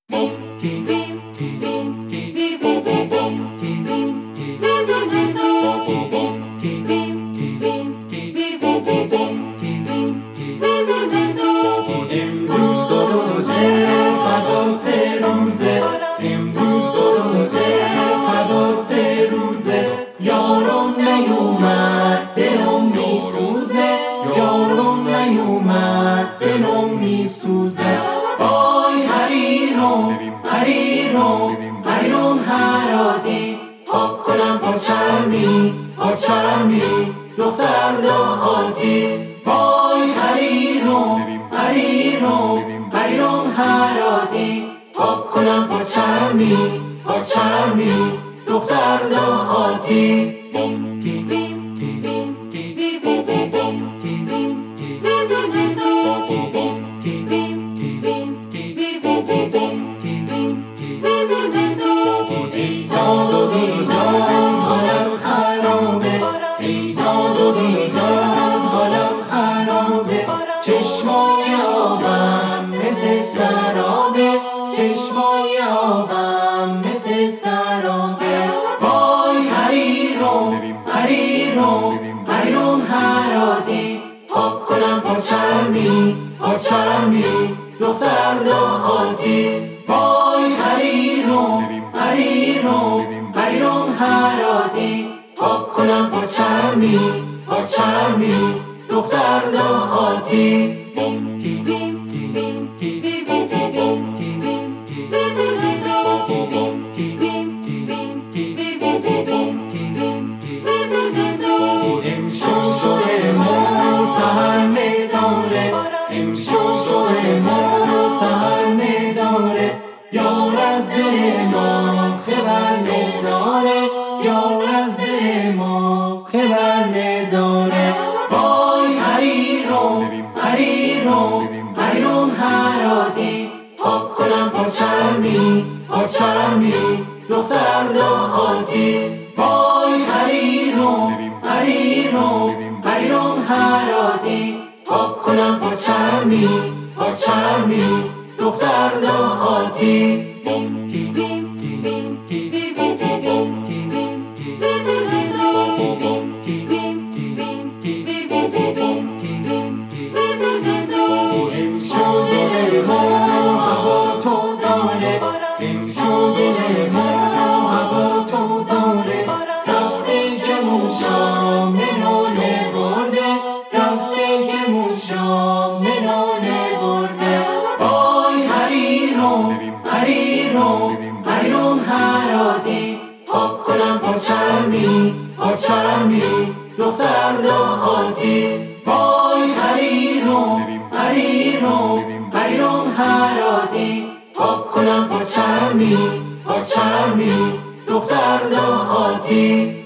امروز دو روزه فردا سه روزه، امروز دو روزه فردا سه روزه، یارم نیومد دلم میسوزه، یارم نیومد دلم میسوزه. وای حریرم حریرم حریرم هراتی، پاک کنم پاچرمی پاچرمی دختر دهاتی. وای حریرم حریرم حریرم هراتی، پاک کنم پاچرمی پاچرمی دختر دهاتی. ای داد و بیداد حالم خرابه، ای داد و بیداد حالم خرابه، چشمای آبم مثل سرابه، چشمای آبم مثل سرابه. وای حریرم حریرم حریرم هراتی، پاک کنم پاچرمی پاچرمی دختر دهاتی. وای حریرم حریرم حریرم هراتی، پاک کنم پاچرمی پاچرمی دختر دهاتی. امشو مو سهر نداره، امشو مو سهر نداره، یار از دل ما خبر نداره، یار از دل ما خبر نداره. وای حریرم حریرم حریرم هراتی، پاک کنم پاچرمی پاچرمی دختر دهاتی. وای حریرم حریرم حریرم هراتی، پاک کنم پاچرمی پاچرمی دختر دهاتی. امشو دل ما هوا تو داره، امشو دل ما هوا تو داره، رفته که موشا منو برده، رفته که موشا منو برده. وای حریرم حریرم حریرم هراتی، پاک کنم پاچرمی پاچرمی دختر دهاتی. وای حریرم حریرم حریرم هراتی، پاک کنم پاچرمی پاچرمی دختر دهاتی.